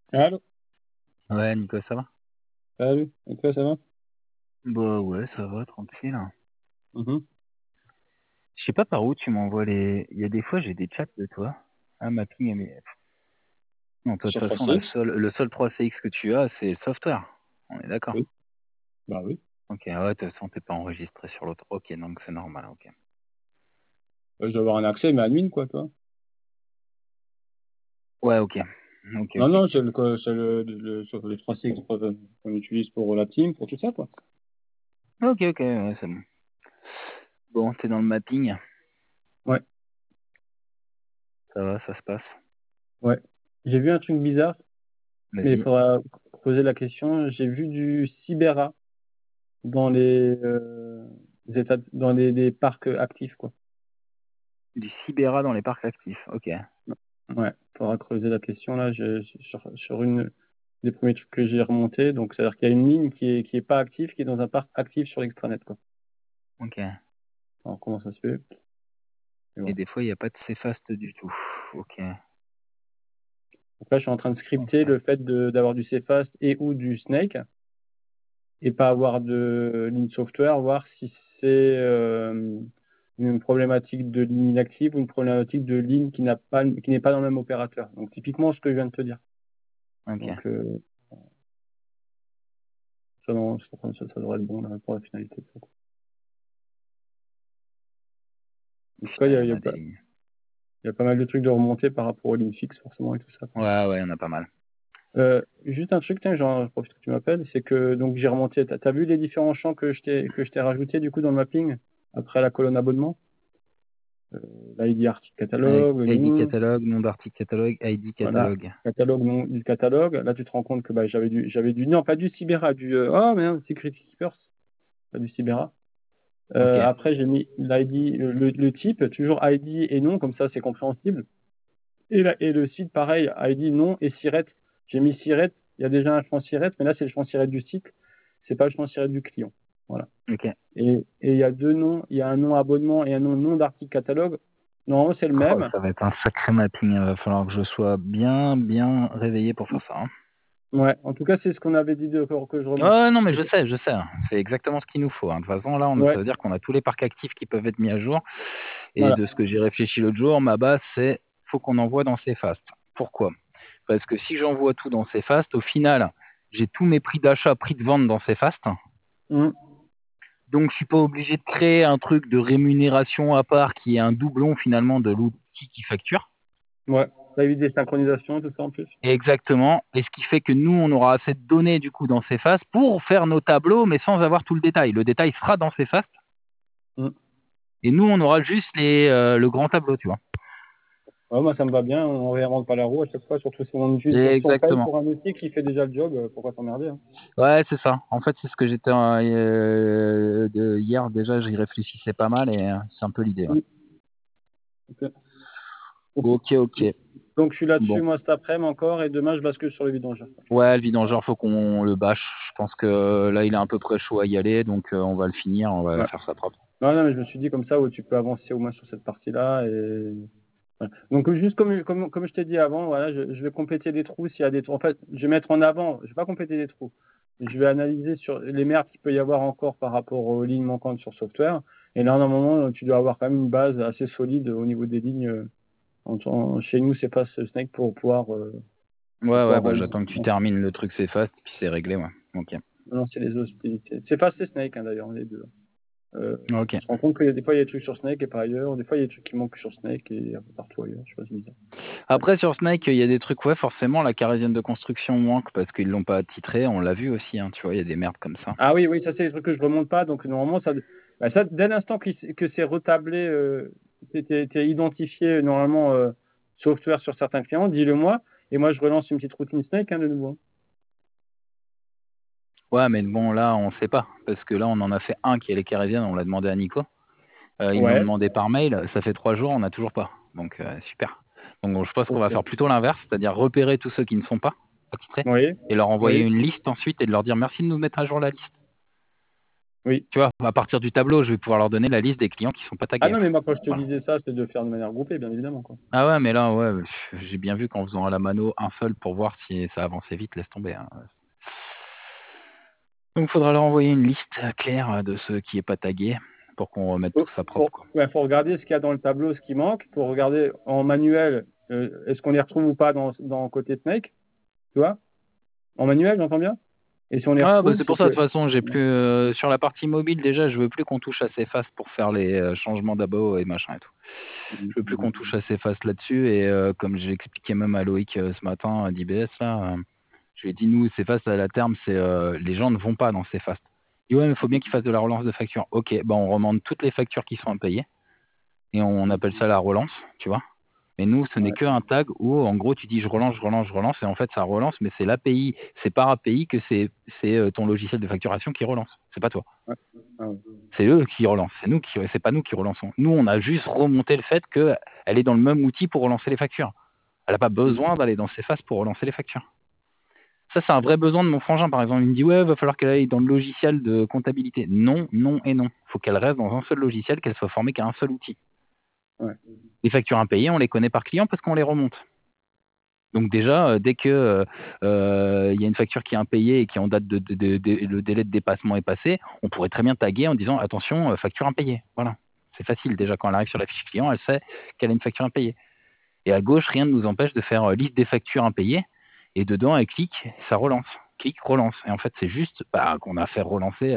Allô? Ouais, Nico, ça va? Salut, et toi, ça va? Bah ouais, ça va, tranquille. Mhm. Je sais pas par où tu m'envoies les. Il y a des fois, j'ai des chats de toi. Ah, Mapping, mais. Non, toi, de Sur toute façon, trois-six. le seul 3CX que tu as, c'est le software. On est d'accord. Oui, bah oui. Ok, ouais, de toute façon, t'es pas enregistré sur l'autre. Ok, donc c'est normal, ok. Je dois avoir un accès, mais admin, quoi, toi. Ouais, ok. Ok, Non, ok. non, c'est sur les 3-6 qu'on utilise pour la team, pour tout ça, quoi. Ok, ok, ouais, c'est bon. Bon, t'es dans le mapping. Ouais, Ça va, ça se passe. ouais. J'ai vu un truc bizarre, mais il Vas-y. faudra poser la question. J'ai vu du Sibera dans dans des parcs actifs, quoi. Du Sibera dans les parcs actifs. Ok. Ouais, faudra creuser la question, là. Sur une des premiers trucs que j'ai remonté. Donc, c'est-à-dire qu'il y a une ligne qui est pas active, qui est dans un parc actif sur l'extranet, quoi. Ok. Alors, comment ça se fait? Et Et voilà. des fois, il n'y a pas de CFast du tout. Ok. Donc là, je suis en train de scripter Ok. le fait d'avoir du CFast et ou du Snake et pas avoir de ligne software, voir si c'est une problématique de ligne inactive ou une problématique de ligne qui n'est pas dans le même opérateur. Donc typiquement ce que je viens de te dire. Ok. Donc ça devrait être bon là, pour la finalité de ça, quoi. En tout cas, Putain, il y en a des lignes. il y a pas mal de trucs de remonter par rapport aux lignes fixes forcément et tout ça, quoi. Ouais, ouais, il y en a pas mal. Juste un truc, tiens, genre, je profite que tu m'appelles, c'est que donc j'ai remonté. T'as vu les différents champs que je t'ai rajoutés du coup dans le mapping après la colonne abonnement? L'ID article Avec catalogue, le ID nom, catalogue, nom d'article catalogue, ID voilà, catalogue. catalogue, nom du catalogue. Là, tu te rends compte que bah, non, pas du Sibera, oh merde, Security Keepers, pas du Sibera. Ok. Après, j'ai mis l'ID, le type, toujours ID et nom, comme ça, c'est compréhensible. Et le site, pareil, ID, nom et SIRET. J'ai mis SIRET, il y a déjà un champ SIRET, mais là, c'est le champ SIRET du site, c'est pas le champ SIRET du client. Voilà. Ok. Et il y a deux noms, il y a un nom abonnement et un nom d'article catalogue. Normalement, c'est le Oh, même. ça va être un sacré mapping. Il va falloir que je sois bien, bien réveillé pour faire ça, hein. Ouais, en tout cas, c'est ce qu'on avait dit que je remonte. Oh non, mais je sais, je sais. C'est exactement ce qu'il nous faut, hein. De toute façon, là, ça Ouais, veut dire qu'on a tous les parcs actifs qui peuvent être mis à jour. Et voilà. de ce que j'ai réfléchi l'autre jour, ma base, c'est faut qu'on envoie dans CFast. Pourquoi? Parce que si j'envoie tout dans CFast, au final, j'ai tous mes prix d'achat, prix de vente dans CFast. Mmh. Donc, je suis pas obligé de créer un truc de rémunération à part qui est un doublon finalement de l'outil qui facture. Ouais. T'as eu des synchronisations, tout ça en plus? Exactement. Et ce qui fait que nous, on aura assez de données du coup dans CFast pour faire nos tableaux, mais sans avoir tout le détail. Le détail sera dans CFast. Mmh. Et nous, on aura juste le grand tableau, tu vois. Ouais, moi, ça me va bien. On ne réinvente pas la roue à chaque fois, surtout si on utilise, si on paye Exactement. pour un outil qui fait déjà le job, pourquoi s'emmerder, hein? Ouais, c'est ça. En fait, c'est ce que j'étais hier déjà, j'y réfléchissais pas mal et c'est un peu l'idée. Ouais. Mmh. Ok. Ok. Ok, ok. Donc, je suis là-dessus, Bon. moi, cet après-midi encore, et demain, je bascule sur le vidangeur. Ouais, le vidangeur, faut qu'on le bâche. Je pense que là, il est à peu près chaud à y aller, donc on va le finir, on va Ouais. faire ça propre. Non, non, mais je me suis dit comme ça, où tu peux avancer au moins sur cette partie-là. Et... voilà. Donc, juste comme je t'ai dit avant, voilà, je vais compléter des trous s'il y a des trous. En fait, je vais mettre en avant, je vais pas compléter des trous. Je vais analyser sur les merdes qu'il peut y avoir encore par rapport aux lignes manquantes sur software. Et là, normalement, tu dois avoir quand même une base assez solide au niveau des lignes. Chez nous, c'est pas ce Snake pour Ouais, ouais, pouvoir bah j'attends que tu termines le truc, c'est fast, puis c'est réglé, ouais. Ok. lancer les hostilités. C'est pas c'est Snake, hein, d'ailleurs, les deux. Ok. On se rend compte que des fois, il y a des trucs sur Snake et pas ailleurs. Des fois, il y a des trucs qui manquent sur Snake et un peu partout ailleurs. Je sais pas, c'est bizarre. Après, sur Snake, il y a des trucs, ouais, forcément, la carrésienne de construction manque parce qu'ils l'ont pas titré, on l'a vu aussi, hein, tu vois, il y a des merdes comme ça. Ah oui, oui, ça, c'est des trucs que je remonte pas. Donc, normalement, ça dès l'instant que c'est retablé, t'es identifié, normalement, software sur certains clients, dis-le moi. Et moi, je relance une petite routine Snake, hein, de nouveau. Ouais, mais bon, là, on sait pas, parce que là, on en a fait un qui est les carrésiennes, on l'a demandé à Nico. Ils me l'ont Ouais, demandé par mail, ça fait 3 jours, on n'a toujours pas. Donc, super. Donc, bon, je pense qu'on va ok. faire plutôt l'inverse, c'est-à-dire repérer tous ceux qui ne sont pas titrés Oui, et leur envoyer oui, une liste ensuite et de leur dire merci de nous mettre à jour la liste. Oui. Tu vois, à partir du tableau, je vais pouvoir leur donner la liste des clients qui sont pas tagués. Ah non, mais moi, quand je te Voilà. disais ça, c'est de faire de manière groupée, bien évidemment, quoi. Ah ouais, mais là, ouais, j'ai bien vu qu'en faisant à la mano un seul pour voir si ça avançait vite, laisse tomber. Hein. Donc, il faudra leur envoyer une liste claire de ceux qui n'est pas tagué pour qu'on remette tout ça propre. Quoi. Faut regarder ce qu'il y a dans le tableau, ce qui manque. Faut regarder en manuel, est-ce qu'on les retrouve ou pas dans côté Snake, tu vois. En manuel, j'entends bien. Et si on les Ah, bah retrouve, c'est pour ça, de toute façon, j'ai plus sur la partie mobile déjà, je veux plus qu'on touche à ces faces pour faire les changements d'abo et machin et tout. Je veux plus qu'on touche à ces faces là-dessus et comme j'ai expliqué même à Loïc ce matin d'IBS là, je lui ai dit nous ces faces à la terme, c'est les gens ne vont pas dans ces faces. Il dit ouais, mais il faut bien qu'ils fassent de la relance de facture. Ok, bah on remonte toutes les factures qui sont impayées et on appelle ça la relance, tu vois. Mais nous, ce n'est qu'un tag où, en gros, tu dis je relance, et en fait, ça relance, mais c'est l'API, c'est par API que c'est ton logiciel de facturation qui relance. C'est pas toi. C'est eux qui relancent. C'est pas nous qui relançons. Nous, on a juste remonté le fait qu'elle est dans le même outil pour relancer les factures. Elle n'a pas besoin d'aller dans ces phases pour relancer les factures. Ça, c'est un vrai besoin de mon frangin, par exemple. Il me dit, ouais, il va falloir qu'elle aille dans le logiciel de comptabilité. Non, non et non. Il faut qu'elle reste dans un seul logiciel, qu'elle soit formée qu'à un seul outil. Ouais. Les factures impayées, on les connaît par client parce qu'on les remonte. Donc déjà, dès que y a une facture qui est impayée et qui en date le délai de dépassement est passé, on pourrait très bien taguer en disant attention, facture impayée. Voilà. C'est facile déjà quand elle arrive sur la fiche client, elle sait qu'elle a une facture impayée. Et à gauche, rien ne nous empêche de faire liste des factures impayées et dedans, elle clique, ça relance. Clique, relance. Et en fait, c'est juste qu'on a fait relancer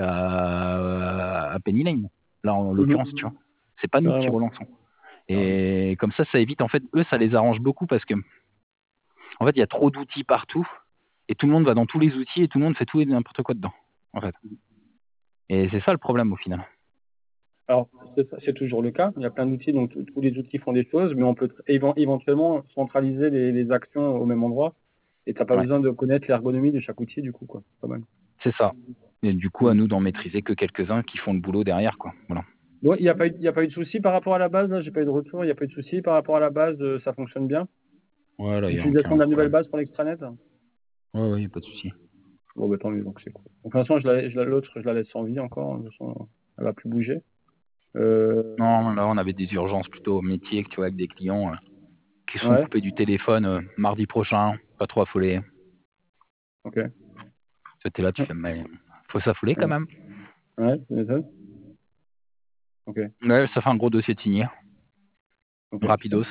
à Penny Lane. Là, en l'occurrence, tu vois. C'est pas nous qui relançons. Et comme ça évite, en fait, eux, ça les arrange beaucoup parce que en fait, il y a trop d'outils partout et tout le monde va dans tous les outils et tout le monde fait tout et n'importe quoi dedans, en fait. Et c'est ça le problème au final. Alors, c'est toujours le cas. Il y a plein d'outils, donc tous les outils font des choses, mais on peut éventuellement centraliser les actions au même endroit et tu n'as pas besoin de connaître l'ergonomie de chaque outil, du coup, quoi. Pas mal. C'est ça. Et du coup, à nous d'en maîtriser que quelques-uns qui font le boulot derrière, quoi. Voilà. Bon, il n'y a pas eu de souci par rapport à la base, là, j'ai pas eu de retour, il n'y a pas eu de souci par rapport à la base, ça fonctionne bien. Voilà, L'utilisation de la nouvelle base pour l'extranet. Ouais, il n'y a pas de souci. Bon, bah tant mieux, donc c'est cool. Donc, de toute façon, l'autre, je la laisse sans vie encore, de toute façon, elle va plus bouger. Non, là, on avait des urgences plutôt au métier, tu vois, avec des clients qui sont coupés du téléphone mardi prochain, pas trop affolés. Ok. T'es là, tu fais, mais faut s'affoler quand même. Ouais, tu m'étonnes. Ok. Ouais, ça fait un gros dossier de signer. Okay. Rapidos.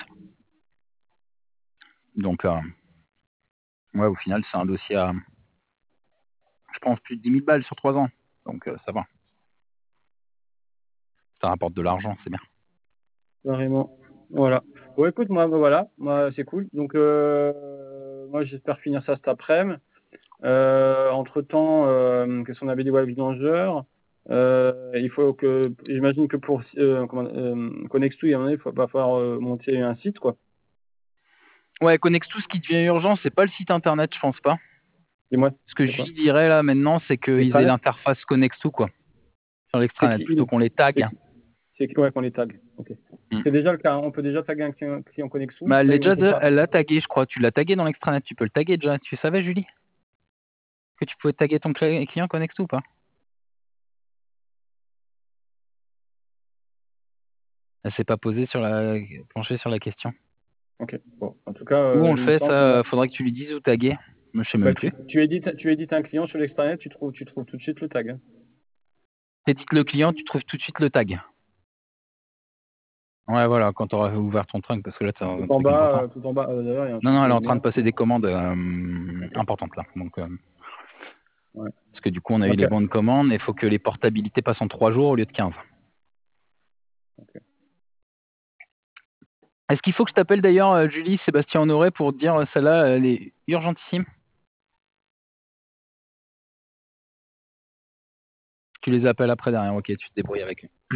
Donc, ouais, au final, c'est un dossier à, je pense, plus de 10 000 balles sur 3 ans. Donc, ça va. Ça rapporte de l'argent, c'est bien. Carrément. Voilà. Bon, écoute, moi, c'est cool. Donc, moi, j'espère finir ça cet après-midi. Entre-temps, qu'est-ce qu'on avait dit, ouais, vidangeur. Il faut que, j'imagine que pour Connextou, il va falloir monter un site, quoi. Ouais, Connextou, ce qui devient urgent, c'est pas le site internet, je pense pas. Dis-moi. Ce que je dirais là maintenant, c'est qu'ils aient l'interface Connextou, quoi. Sur l'extranet, plutôt qu'on les tag. C'est ouais, qu'on les tag. Ok. C'est déjà le cas, hein. On peut déjà taguer un client Connextou. Bah, elle l'a tagué, je crois. Tu l'as tagué dans l'extranet. Tu peux le taguer déjà. Tu savais, Julie, que tu pouvais taguer ton client Connextou ou pas? Elle s'est pas posée penchée sur la question. Ok. Bon, en tout cas. Où on le fait, ça, faudrait que tu lui dises où taguer. Je sais même plus. Tu édites un client sur l'extranet, tu trouves tout de suite le tag. Hein. Tu édites le client, tu trouves tout de suite le tag. Ouais, voilà, quand tu auras ouvert ton trunk, parce que là, tu as un truc important. Tout en bas, d'ailleurs, il y a un Non, elle est en train de passer des commandes importantes là. Donc, parce que du coup, on a eu les bons de commande et il faut que les portabilités passent en 3 jours au lieu de 15. Okay. Est-ce qu'il faut que je t'appelle d'ailleurs, Julie, Sébastien Honoré, pour te dire celle-là, elle est urgentissime? Tu les appelles après derrière, ok, tu te débrouilles avec eux.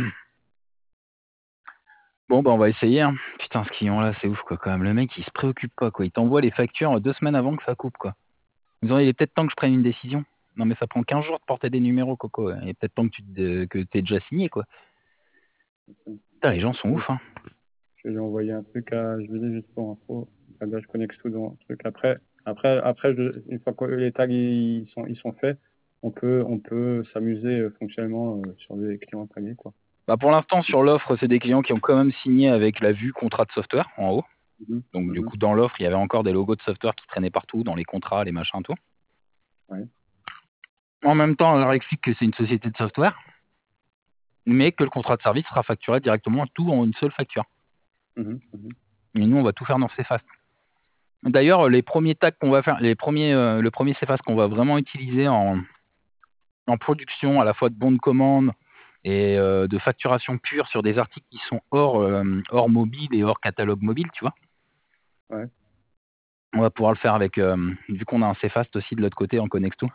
Bon, bah on va essayer. Hein. Putain, ce client-là, c'est ouf, quoi, quand même. Le mec, il se préoccupe pas, quoi. Il t'envoie les factures 2 semaines avant que ça coupe, quoi. Il est peut-être temps que je prenne une décision. Non, mais ça prend 15 jours de porter des numéros, Coco. Il est peut-être temps que t'aies déjà signé, quoi. Putain, les gens sont ouf, hein. Je vais lui envoyer un truc à Julie juste pour info. Là, je connecte tout dans le truc. Après, une fois que les tags ils sont faits, on peut s'amuser fonctionnellement sur des clients tagués, quoi. Bah, pour l'instant, sur l'offre, c'est des clients qui ont quand même signé avec la vue contrat de software en haut. Donc, du coup, dans l'offre, il y avait encore des logos de software qui traînaient partout, dans les contrats, les machins, tout. Ouais. En même temps, on leur explique que c'est une société de software, mais que le contrat de service sera facturé directement tout en une seule facture. Et nous, on va tout faire dans CFast. D'ailleurs, les premiers tags qu'on va faire, le premier CFast qu'on va vraiment utiliser en production, à la fois de bons de commande et de facturation pure sur des articles qui sont hors mobile et hors catalogue mobile, tu vois. Ouais. On va pouvoir le faire avec, vu qu'on a un CFast aussi de l'autre côté en Connexto.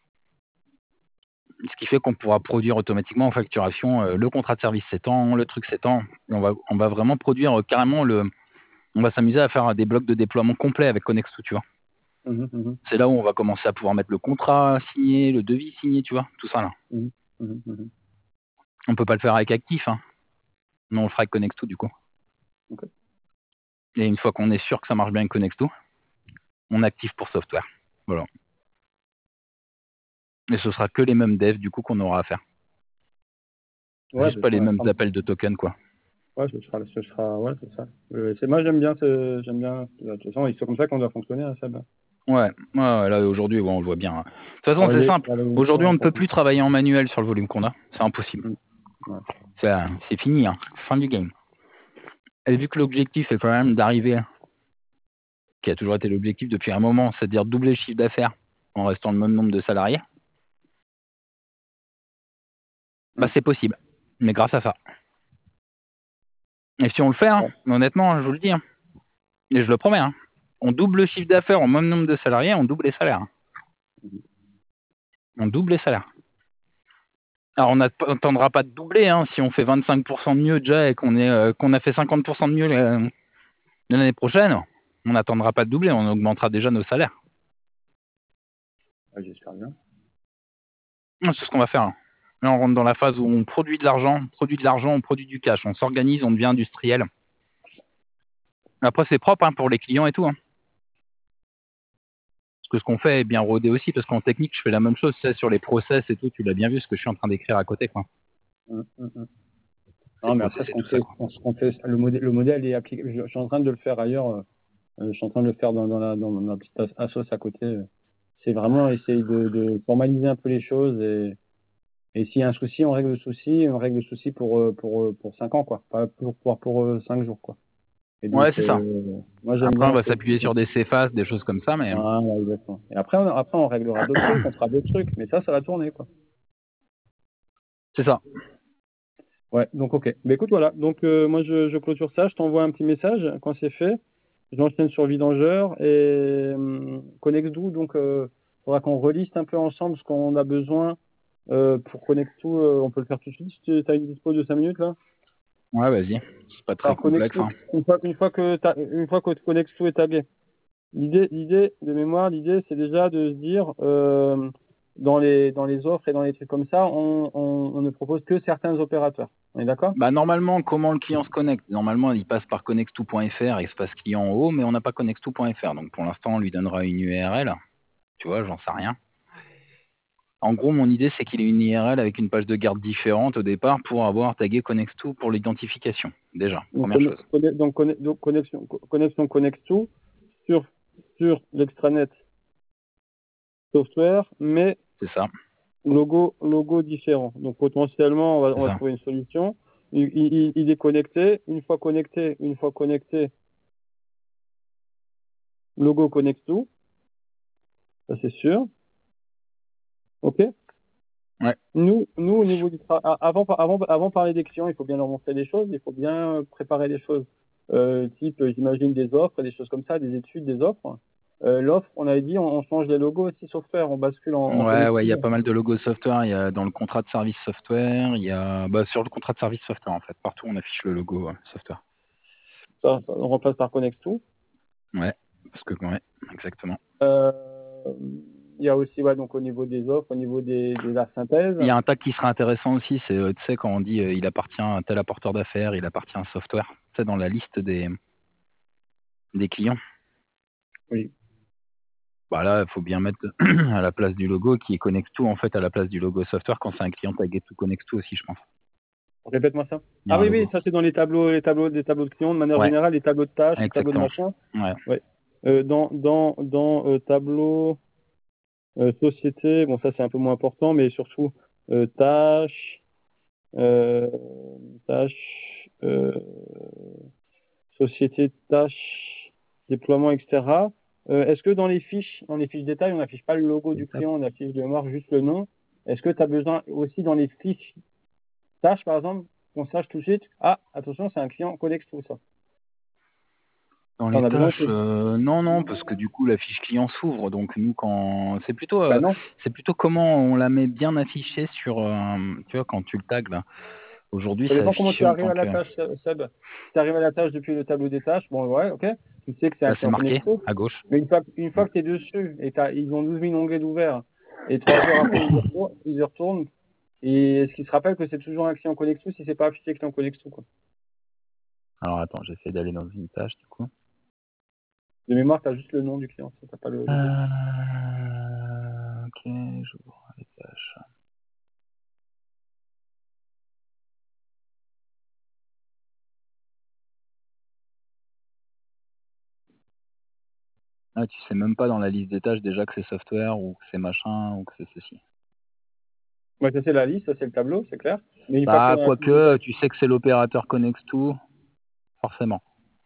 Ce qui fait qu'on pourra produire automatiquement en facturation le contrat de service s'étend, le truc s'étend. On va vraiment produire carrément on va s'amuser à faire des blocs de déploiement complets avec Connexto, tu vois. C'est là où on va commencer à pouvoir mettre le contrat signé, le devis signé, tu vois, tout ça là. On peut pas le faire avec Actif, hein, mais on le fera avec Connexto du coup. Okay. Et une fois qu'on est sûr que ça marche bien avec Connexto, on active pour software. Voilà. Et ce sera que les mêmes devs du coup qu'on aura à faire. Ouais, juste pas les mêmes appels de tokens, quoi. Ouais, ce sera ouais, c'est ça. Moi, j'aime bien. De toute façon, c'est comme ça qu'on doit fonctionner, hein, Seb. Ouais, là aujourd'hui, on le voit bien. De toute façon, c'est simple. Aujourd'hui, on ne peut plus travailler en manuel sur le volume qu'on a. C'est impossible. Ouais. C'est fini, hein. Fin du game. Et vu que l'objectif est quand même d'arriver, qui a toujours été l'objectif depuis un moment, c'est-à-dire doubler le chiffre d'affaires en restant le même nombre de salariés, bah c'est possible. Mais grâce à ça. Et si on le fait, hein, honnêtement, je vous le dis, hein, et je le promets, hein, on double le chiffre d'affaires au même nombre de salariés, on double les salaires. Hein. On double les salaires. Alors, on n'attendra pas de doubler, hein, si on fait 25% de mieux déjà et qu'on a fait 50% de mieux l'année prochaine, on n'attendra pas de doubler, on augmentera déjà nos salaires. Ouais, j'espère bien. C'est ce qu'on va faire. Hein. Là, on rentre dans la phase où on produit de l'argent, on produit du cash, on s'organise, on devient industriel. Après, c'est propre hein, pour les clients et tout. Hein. Parce que ce qu'on fait est bien rodé aussi, parce qu'en technique, je fais la même chose, tu sais, sur les process et tout, tu l'as bien vu, ce que je suis en train d'écrire à côté, quoi. Non, mais après, ce qu'on fait, le modèle est appliqué. Je suis en train de le faire ailleurs. Je suis en train de le faire dans ma petite assos à côté. C'est vraiment essayer de formaliser un peu les choses et s'il y a un souci, on règle le souci pour 5 ans, quoi. Pas pour 5 jours, quoi. Et donc, ouais, c'est ça. Moi, j'aime après, bien. On va s'appuyer sur des CFAS, des choses comme ça, mais. Ah, ouais, exactement. Et après, on réglera d'autres trucs, on fera d'autres trucs, mais ça va tourner, quoi. C'est ça. Ouais, donc ok. Mais écoute, voilà. Donc moi, je clôture ça. Je t'envoie un petit message quand c'est fait. J'enchaîne sur Vidangeur et Connexdo. Donc, il faudra qu'on reliste un peu ensemble ce qu'on a besoin pour Connexdo. On peut le faire tout de suite si tu as une dispo de 5 minutes là. Ouais, vas-y. C'est pas très complexe. Hein. Une fois que Connexdo est tagué. L'idée de mémoire, c'est déjà de se dire dans les offres et dans les trucs comme ça, on ne propose que certains opérateurs. On est d'accord? Bah, normalement, comment le client se connecte? Normalement, il passe par connexto.fr, espace client en haut, mais on n'a pas connexto.fr. Donc, pour l'instant, on lui donnera une URL. Tu vois, j'en sais rien. En gros, mon idée, c'est qu'il ait une URL avec une page de garde différente au départ pour avoir tagué Connexto pour l'identification. Déjà, première chose. Donc, connexion Connexto sur l'extranet software, mais C'est ça. logo différent. Donc, potentiellement, on va trouver une solution. Il est connecté. Une fois connecté, logo Connexto. Ça, c'est sûr. OK? Ouais. Nous, au niveau du travail, avant de parler des clients, il faut bien leur montrer des choses, il faut bien préparer des choses. Type, j'imagine des offres, des choses comme ça, des études, des offres. L'offre, on avait dit, on change les logos aussi software, on bascule en Ouais, il y a pas mal de logos software. Il y a dans le contrat de service software, il y a sur le contrat de service software en fait. Partout on affiche le logo software. Ça, on remplace par Connexto. Ouais, parce que ouais, exactement. Il y a aussi, donc au niveau des offres, au niveau de la synthèse. Il y a un tag qui sera intéressant aussi, c'est tu sais quand on dit il appartient à tel apporteur d'affaires, il appartient à un software. C'est dans la liste des clients. Oui. Bah là, il faut bien mettre à la place du logo qui est Connect2 en fait à la place du logo software quand c'est un client tagué tout Connect2 aussi, je pense. Répète-moi ça. Il y a Ah un oui, logo. oui, ça c'est dans les tableaux de clients, de manière Ouais, générale, les tableaux de tâches, les tableaux de exactement. machin. Ouais. Ouais. Dans tableau société, bon ça c'est un peu moins important, mais surtout tâches, euh, tâches, société, tâches, déploiement, etc. Est-ce que dans les fiches détails, on n'affiche pas le logo du client, on affiche de mémoire juste le nom? Est-ce que tu as besoin aussi dans les fiches tâches, par exemple, qu'on sache tout de suite, ah, attention, c'est un client Codex, tout ça. Dans On les a besoin tâches, non, parce que du coup la fiche client s'ouvre, donc nous quand c'est plutôt Bah non. comment on la met bien affichée sur tu vois quand tu le tags là. Aujourd'hui Ça c'est dépend comment affiché tu en arrives tant à la que tâche, Seb. Si tu arrives à la tâche depuis le tableau des tâches, bon, ouais, ok. Tu sais que c'est un là c'est client marqué Connexo. à gauche. Mais une fois que tu es dessus, et ils ont 12 000 onglets d'ouvert, et 3 heures après, ils y retournent, et est-ce qu'ils se rappellent que c'est toujours un client Connexo si c'est pas affiché client Connexo, quoi. Alors attends, j'essaie d'aller dans une tâche du coup. De mémoire, tu as juste le nom du client, tu n'as pas le logo. Ok, j'ouvre les tâches. Ah, tu sais même pas dans la liste des tâches déjà que c'est software ou que c'est machin ou que c'est ceci. Ouais, ça c'est la liste, ça c'est le tableau, c'est clair. Mais une fois que tu es Bah dans la fiche des quoique, tâches, tu sais que c'est l'opérateur Connect2, forcément.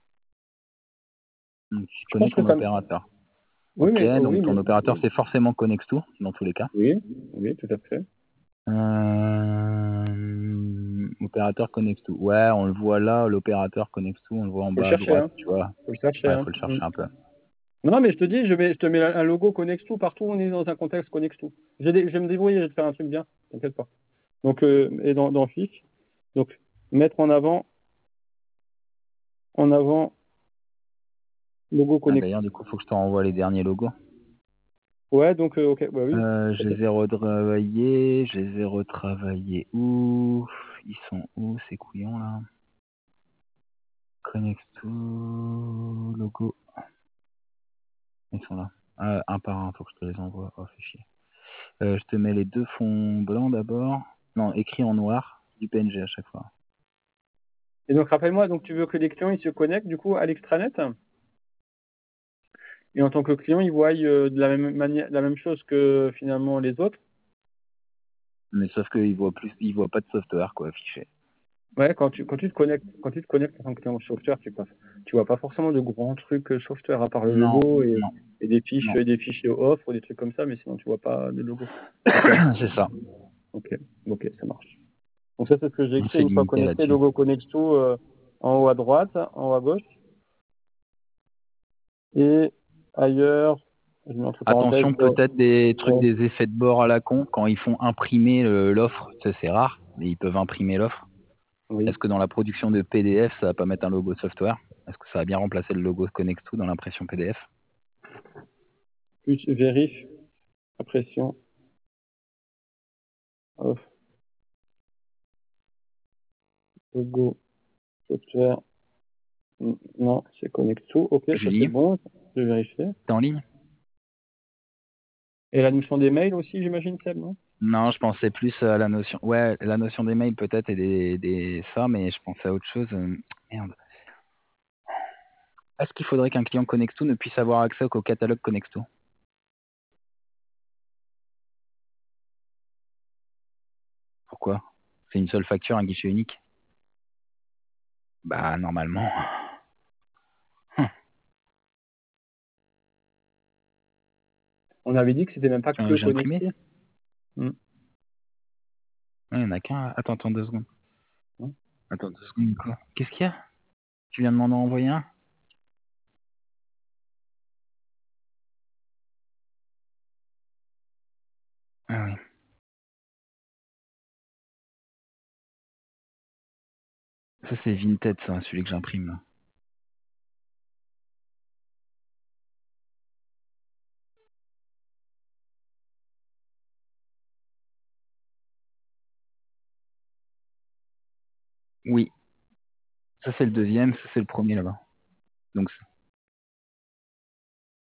Donc, tu je connais pense que ton ça. opérateur. Oui, Ok, mais donc ton opérateur c'est forcément Connect2 dans tous les cas. oui, oui, tout à fait. Opérateur Connect2. Ouais, on le voit là, l'opérateur Connect2, on le voit en Faut le bas à chercher, droite, hein. tu vois. Faut le chercher, Ouais, hein. faut le chercher un peu. Non, mais je te dis, je te mets un logo Connexto partout où on est dans un contexte Connexto. Je vais me débrouiller, je vais te faire un truc bien, t'inquiète pas. Donc, et dans fiche, donc mettre en avant logo Ah, Connexto. d'ailleurs, du coup, faut que je te renvoie les derniers logos. Ouais, donc, ok, bah oui. Je les ai retravaillés où? Ils sont où ces couillons là? Connect2, logo. Ils sont là. Un par un, faut que je te les envoie. Oh, fais chier. Je te mets les deux fonds blancs d'abord. Non, écrit en noir, du PNG à chaque fois. Et donc, rappelle-moi, donc tu veux que les clients ils se connectent du coup à l'extranet et en tant que client ils voient de la même manière, la même chose que finalement les autres. Mais sauf qu'ils voient pas de software quoi affiché. Ouais, quand tu te connectes en tant que client software, tu vois pas forcément de grands trucs software à part le Non, logo non, et non. des fichiers off ou des trucs comme ça, mais sinon tu vois pas de logo. C'est ça. Ok, ok, ça marche. Donc ça c'est ce que j'ai On écrit s'est une fois limité connecté, là-dessus. logo Connexto en haut à droite, en haut à gauche et ailleurs, je mets entre parenthèses. Attention, peut-être des trucs, des effets de bord à la con quand ils font imprimer l'offre. Ça c'est rare, mais ils peuvent imprimer l'offre. Oui, Est-ce que dans la production de PDF, ça va pas mettre un logo software? Est-ce que ça va bien remplacer le logo Connect2 dans l'impression PDF? plus vérif, impression, off, logo, software. Non, c'est Connexo. Ok, ça c'est Julie, bon. Je vais vérifier. t'es en ligne? Et la notion des mails aussi, j'imagine, Seb, non? Non, je pensais plus à la notion. Ouais, la notion des mails peut-être et ça, mais je pensais à autre chose. Merde. Est-ce qu'il faudrait qu'un client Connexto ne puisse avoir accès qu'au catalogue Connexto? Pourquoi? C'est une seule facture, un guichet unique? Bah normalement. On avait dit que c'était même pas que J'ai imprimé? Connexo. Hmm. Il n'y en a qu'un. Attends 2 secondes. Hmm. Attends 2 secondes, quoi. Qu'est-ce qu'il y a? Tu viens de m'en envoyer un? Ah oui. Ça c'est Vinted, ça, celui que j'imprime là. Oui. Ça c'est le deuxième, ça c'est le premier là-bas. Donc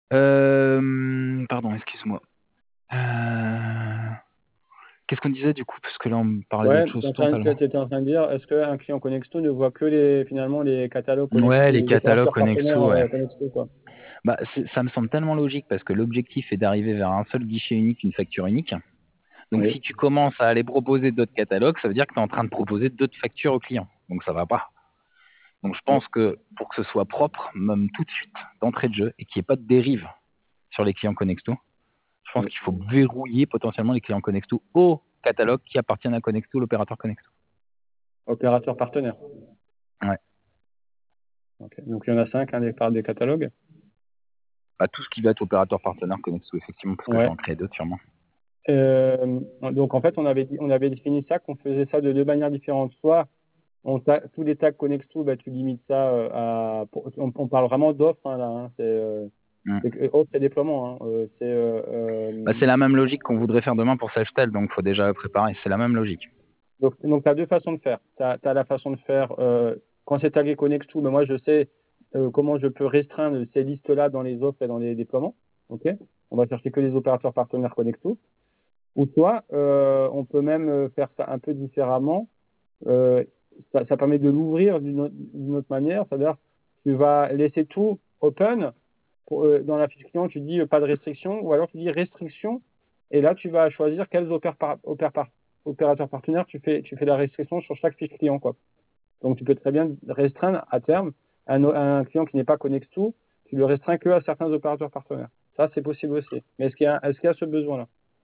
Pardon, excuse-moi. Qu'est-ce qu'on disait du coup? Parce que là, on parlait Ouais, d'autre chose tu totalement. étais en train de dire, est-ce qu'un client Connexto ne voit que finalement les catalogues Ouais, Connexto, les les catalogues opérateurs Connexto, partenaires ouais. Connexto, quoi. Bah, ça me semble tellement logique parce que l'objectif est d'arriver vers un seul guichet unique, une facture unique. Donc, Oui. si tu commences à aller proposer d'autres catalogues, ça veut dire que tu es en train de proposer d'autres factures aux clients. Donc, ça va pas. Donc, je pense que pour que ce soit propre, même tout de suite, d'entrée de jeu, et qu'il n'y ait pas de dérive sur les clients Connexto, je pense Oui. qu'il faut verrouiller potentiellement les clients Connexto au catalogue qui appartiennent à Connexto, l'opérateur Connexto. Opérateur partenaire. Ouais. Okay. Donc il y en a 5, des catalogues. Bah, tout ce qui va être opérateur partenaire Connexto, effectivement, parce que je vais en créer d'autres sûrement. Donc en fait, on avait défini ça, qu'on faisait ça de deux manières différentes. Soit tous les tags Connexto, bah, tu limites ça on parle vraiment d'offres hein, là. Hein, c'est offre et déploiement. Hein, c'est la même logique qu'on voudrait faire demain pour Safetel, donc il faut déjà préparer. C'est la même logique. Donc tu as deux façons de faire. Tu as la façon de faire quand c'est tagué Connexto, mais moi je sais comment je peux restreindre ces listes-là dans les offres et dans les déploiements. Okay, on va chercher que les opérateurs partenaires Connexto. Ou soit, on peut même faire ça un peu différemment. Ça permet de l'ouvrir d'une autre manière. C'est-à-dire, tu vas laisser tout open. Dans la fiche client, tu dis pas de restriction, ou alors tu dis restriction. Et là, tu vas choisir quels opérateurs partenaires tu fais la restriction sur chaque fiche client, quoi. Donc, tu peux très bien restreindre à terme un client qui n'est pas Connexto, tu le restreins que à certains opérateurs partenaires. Ça, c'est possible aussi. Mais est-ce qu'il y a ce besoin-là?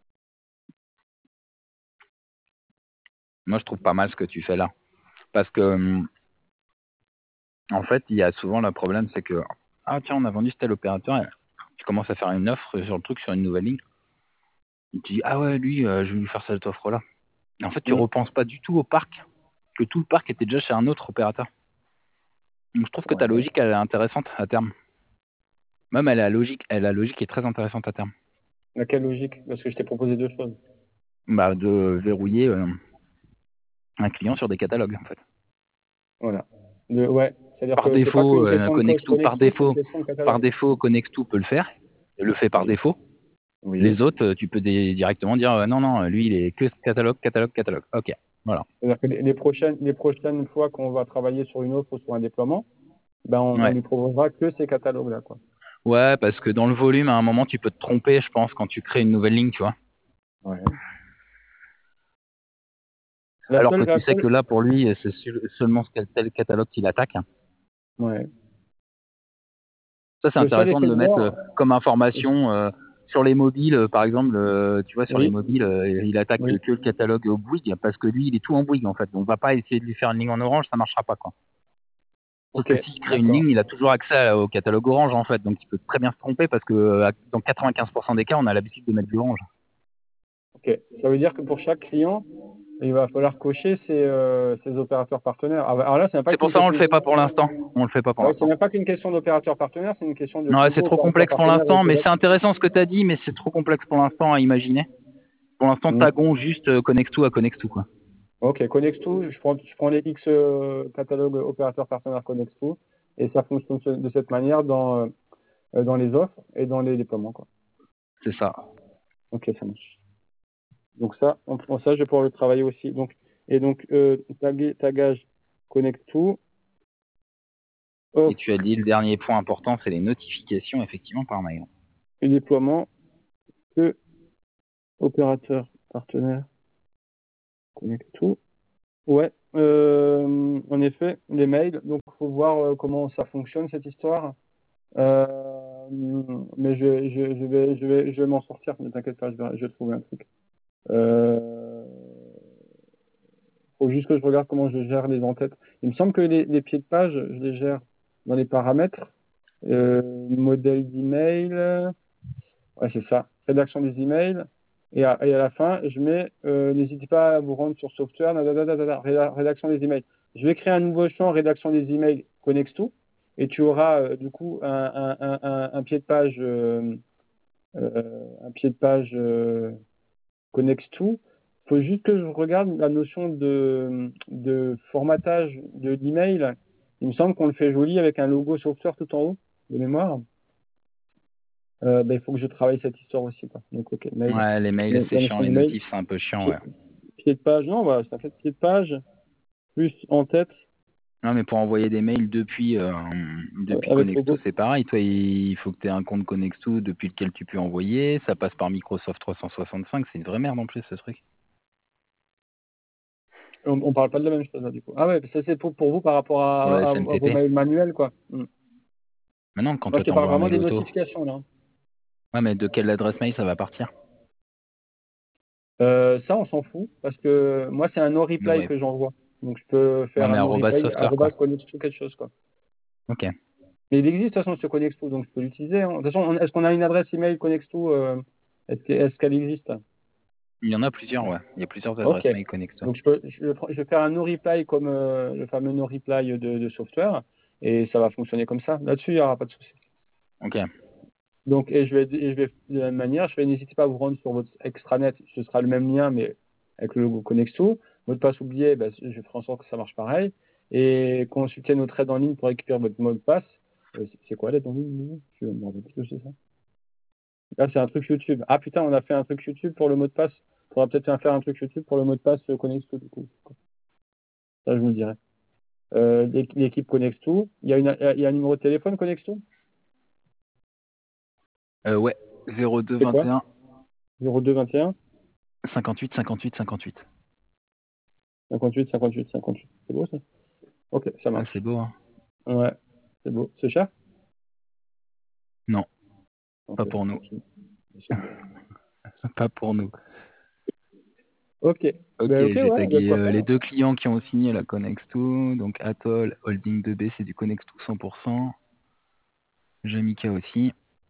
Moi, je trouve pas mal ce que tu fais là. Parce que, en fait, il y a souvent le problème, c'est que, ah tiens, on a vendu tel opérateur, et tu commences à faire une offre sur le truc, sur une nouvelle ligne. Et tu dis, ah ouais, lui, je vais lui faire cette offre-là. Et en fait, tu repenses pas du tout au parc, que tout le parc était déjà chez un autre opérateur. Donc, je trouve que ta logique, elle est intéressante à terme. Même, la logique est très intéressante à terme. Quelle logique? Parce que je t'ai proposé deux choses. Bah, de verrouiller un client sur des catalogues, en fait. Voilà. Ouais. C'est-à-dire Par que c'est pas défaut, qu'une question de Connexto, par défaut, catalogue. Connexto peut le faire, et le fait par défaut. Oui. Les autres, tu peux directement dire non, lui, il est que catalogue. Ok, voilà. C'est-à-dire que les prochaines fois qu'on va travailler sur une offre ou sur un déploiement, ben on lui proposera que ces catalogues-là, quoi. Ouais, parce que dans le volume, à un moment, tu peux te tromper, je pense, quand tu crées une nouvelle ligne, tu vois. Ouais. Alors que tu sais que là, pour lui, c'est seulement tel catalogue qu'il attaque. Ouais. Ça, c'est intéressant de le mettre comme information sur les mobiles, par exemple. Tu vois, sur les mobiles, il attaque que le catalogue au Bouygues parce que lui, il est tout en Bouygues, en fait. Donc, on va pas essayer de lui faire une ligne en orange, ça marchera pas, quoi. Sauf que s'il crée une ligne, il a toujours accès au catalogue orange, en fait. Donc, il peut très bien se tromper parce que dans 95% des cas, on a l'habitude de mettre du orange. Ok. Ça veut dire que pour chaque client, il va falloir cocher ses opérateurs partenaires. Alors là, c'est pour ça qu'on le fait pas pour l'instant. C'est même pas qu'une question d'opérateur partenaire, c'est une question de. Ouais, c'est trop complexe pour l'instant, mais c'est intéressant ce que tu as dit, mais c'est trop complexe pour l'instant à imaginer. Pour l'instant, tagons juste Connexto à Connexto, quoi. Ok, Connexto, je prends les X catalogues opérateurs partenaires Connexto, et ça fonctionne de cette manière dans les offres et dans les déploiements, quoi. C'est ça. Ok, ça marche. Donc ça, ça, je vais pouvoir le travailler aussi. Tagage Connexto. Et tu as dit le dernier point important, c'est les notifications, effectivement, par mail. Et déploiement que opérateur partenaire Connexto. Ouais, en effet, les mails. Donc, il faut voir comment ça fonctionne cette histoire. Mais je vais m'en sortir. Ne t'inquiète pas, je vais trouver un truc. Faut juste que je regarde comment je gère les en-têtes. Il me semble que les pieds de page, je les gère dans les paramètres. Modèle d'email. Ouais, c'est ça. Rédaction des emails. Et à la fin, je mets n'hésitez pas à vous rendre sur software, rédaction des emails. Je vais créer un nouveau champ rédaction des emails Connexto et tu auras du coup un pied de page Connexto. Il faut juste que je regarde la notion de formatage de l'email. Il me semble qu'on le fait joli avec un logo software tout en haut de mémoire. Il faut que je travaille cette histoire aussi, quoi. Donc, ok, mail. Ouais, les mails, c'est La chiant, notion les du mail. notifs, c'est un peu chiant, ouais. Pied de page, non, voilà, ça fait pied de page, plus en tête, Non, mais pour envoyer des mails depuis avec Connexto, logo. c'est pareil. Toi, il faut que tu aies un compte Connexto depuis lequel tu peux envoyer. Ça passe par Microsoft 365. C'est une vraie merde en plus, ce truc. On parle pas de la même chose, là, du coup. Ah ouais, ça c'est pour vous par rapport Pour le à vos SMTP. mails manuels, quoi. Maintenant, quand Moi, toi, je te parle t'envoies un vraiment mail des auto. notifications, là. Ouais, mais de quelle adresse mail ça va partir? Ça, on s'en fout, parce que moi, c'est un no Le reply web. que j'envoie. Donc, je peux Ouais, faire mais un no reply, software, quoi. Connexto quelque chose, quoi. Ok. Mais il existe, de toute façon, ce Connexto, donc je peux l'utiliser, hein. De toute façon, est-ce qu'on a une adresse email Connexto, est-ce qu'elle existe? Il y en a plusieurs, ouais. Il y a plusieurs Ok. adresses mail Connexto. Donc, je vais faire un no reply comme le fameux no reply de software, et ça va fonctionner comme ça. Là-dessus, il n'y aura pas de souci. Ok. Donc, et je vais, de la même manière, n'hésitez pas à vous rendre sur votre extranet, ce sera le même lien, mais avec le logo Connexto. Mot de passe oublié, je ferai en sorte que ça marche pareil. Et consultez notre aide en ligne pour récupérer votre mot de passe. C'est quoi l'aide en ligne? Je me rappelle plus ce que c'est ça. Là, c'est un truc YouTube. Ah putain, on a fait un truc YouTube pour le mot de passe. Il faudra peut-être faire un truc YouTube pour le mot de passe Connexto, du coup. Ça, je vous le dirai. L'équipe Connexto. Il y a un numéro de téléphone Connexto? Ouais. 02 C'est quoi? 21 02 21 58 58 58. 58 58 58. C'est beau ça? Ok, ça Ah, marche. c'est beau, hein. Ouais, c'est beau. C'est cher? Non, Ok, pas pour nous. Pas pour nous. Ok. Ok, Ben, ok, j'ai ouais, ben, tagué quoi faire. les deux clients qui ont signé la Connexto. Donc Atoll, Holding 2B, c'est du Connexto 100%. Jamika aussi.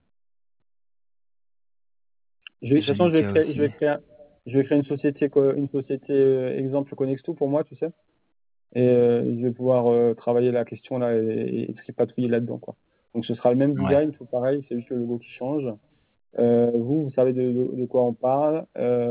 De toute façon, Jamika aussi. je vais créer une société exemple Connexto pour moi, tu sais. Et je vais pouvoir travailler la question là et tripatouiller là-dedans, quoi. Donc ce sera le même Ouais. design, tout pareil, c'est juste le logo qui change. Vous savez de quoi on parle.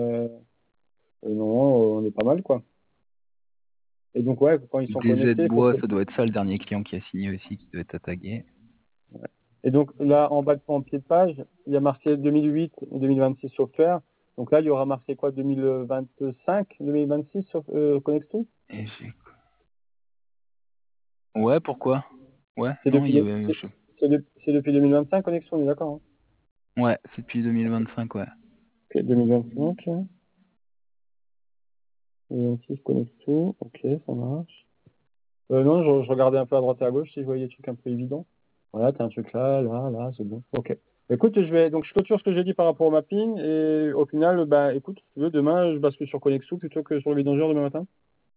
Non, on est pas mal, quoi. Et donc, ouais, quand ils sont DZ connectés, il faut Bois, que... ça doit être ça le dernier client qui a signé aussi, qui doit être tagué. Et donc, là, en pied de page, il y a marqué 2008 et 2026 software. Donc là, il y aura marqué quoi, 2025, 2026 sur Connexto? Et ouais, pourquoi? Ouais, C'est non, depuis, c'est depuis 2025 Connexto, on est d'accord, hein? Ouais, c'est depuis 2025, ouais. Ok, 2025. 2026 Connexto, ok, ça marche. Non, je regardais un peu à droite et à gauche si je voyais des trucs un peu évidents. Voilà, t'as un truc là, là, là, c'est bon. Ok. Écoute, je clôture ce que j'ai dit par rapport au mapping et au final, écoute, si tu veux, demain, je bascule sur Connexo plutôt que sur le bidongeur demain matin.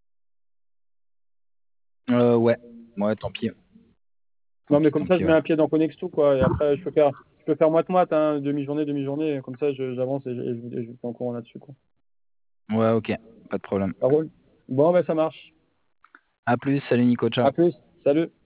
Ouais. Ouais, tant pis. Non, mais comme Tant ça, je pis, mets ouais. un pied dans Connexo, quoi. Et après, je peux faire moite-moite, hein, demi-journée. Comme ça, j'avance et je fais en courant là-dessus, quoi. Ouais, ok. Pas de problème. Ça roule. Bon, ça marche. À plus, salut Nico, ciao. À plus. Salut.